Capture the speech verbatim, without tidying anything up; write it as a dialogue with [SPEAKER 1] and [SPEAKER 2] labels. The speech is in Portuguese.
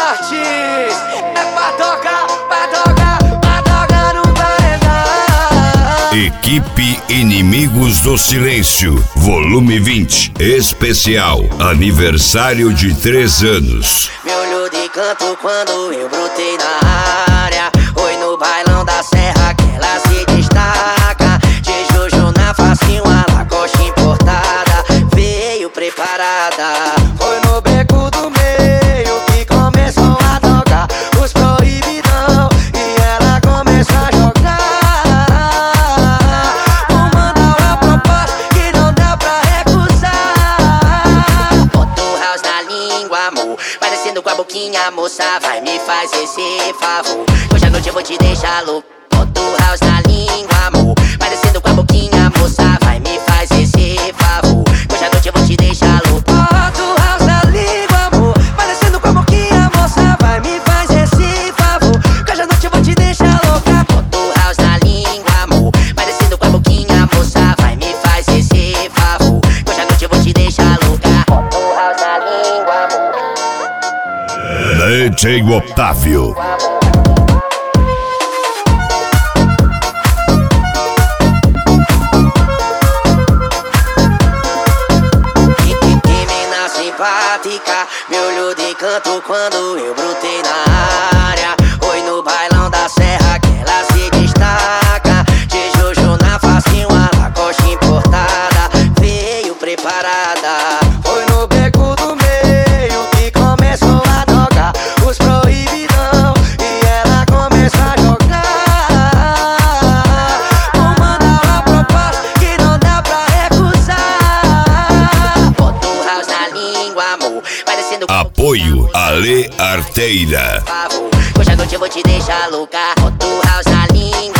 [SPEAKER 1] forte. É pra tocar, pra tocar, pra tocar no paredão.
[SPEAKER 2] Equipe Inimigos do Silêncio, volume vinte, especial, aniversário de três anos.
[SPEAKER 1] Me olhou de canto quando eu brotei na área. Oi no bailão da serra que ela se destaca. De Jojo na facinho, a Lacoste importada. Veio preparada. Foi no beco do meio que começou a tocar os proibidão e ela começou a jogar. Vou mandar uma proposta que não dá pra recusar. Bota o house na língua, amor, parecendo com a boquinha, moça, vai me faz esse favor. Hoje à noite eu vou te deixar louco. Bota o house na língua, amor, parecendo com a boquinha, moça, vai me faz esse favor. Hoje à noite eu vou te deixar louco. Bota o house na língua, amor, parecendo com a boquinha, moça, vai me faz esse favor. Hoje à noite eu vou te deixar louca. Bota o house na língua, amor, parecendo com a boquinha, moça, vai me faz esse favor. Hoje à noite eu vou te deixar louca. Bota o house na língua, amor.
[SPEAKER 2] D J Otávio.
[SPEAKER 1] Simpática, me olhou de canto quando eu brotei na área. Oi no bailão da serra que ela se destaca. De Jojo na facinho, a Lacoste importada. Veio preparada. Foi no beco do meio que começou a tocar os proibidão e ela começou a jogar. Vou mandar uma proposta que não dá pra recusar. Bota o house na língua, amor, parecendo com
[SPEAKER 2] Apoio Ale Arteira.
[SPEAKER 1] favor. Hoje à noite eu vou te deixar louca. Bota o house na língua,